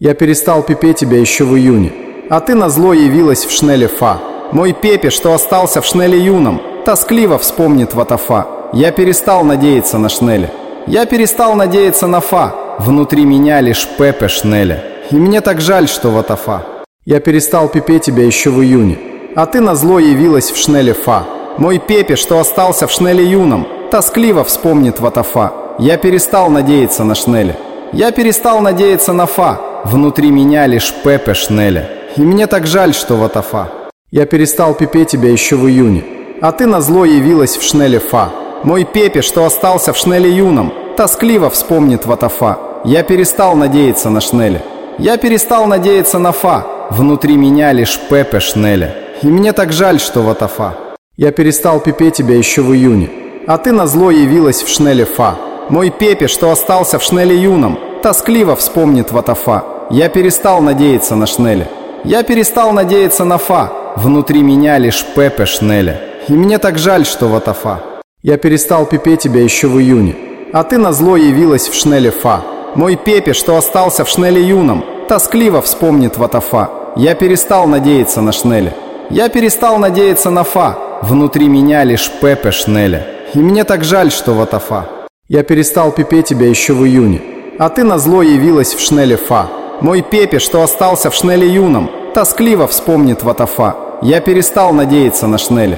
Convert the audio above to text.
Я перестал пипе тебя еще в июне, а ты назло явилась в шнеле фа. Мой Пепе, что остался в шнеле юном, тоскливо вспомнит ватафа. Я перестал надеяться на шнеле, я перестал надеяться на фа. Внутри меня лишь Пепе шнеля, и мне так жаль, что ватафа. Я перестал пипе тебя еще в июне, а ты назло явилась в шнеле фа. Мой Пепе, что остался в шнеле юном, тоскливо вспомнит ватафа. Я перестал надеяться на шнеле, я перестал надеяться на фа. Внутри меня лишь Пепе шнеля, и мне так жаль, что ватафа. Я перестал пипе тебя еще в июне, а ты назло явилась в шнеле фа. Мой Пепе, что остался в шнеле юном, тоскливо вспомнит ватафа. Я перестал надеяться на шнеле, я перестал надеяться на фа. Внутри меня лишь Пепе шнеля, и мне так жаль, что ватафа. Я перестал пипе тебя еще в июне, а ты назло явилась в шнеле фа. Мой Пепе, что остался в шнеле юном, тоскливо вспомнит ватафа. Я перестал надеяться на шнеле, я перестал надеяться на фа. Внутри меня лишь Пепе шнеля, и мне так жаль, что ватафа. Я перестал пипе тебя еще в июне, а ты назло явилась в шнеле фа. Мой Пепе, что остался в шнеле юном, тоскливо вспомнит ватафа. Я перестал надеяться на шнеле, я перестал надеяться на фа. Внутри меня лишь Пепе шнеля, и мне так жаль, что ватафа. Я перестал пипе тебя еще в июне, а ты назло явилась в шнеле фа. Мой Пепе, что остался в шнеле юном, тоскливо вспомнит ватафа. Я перестал надеяться на шнеле,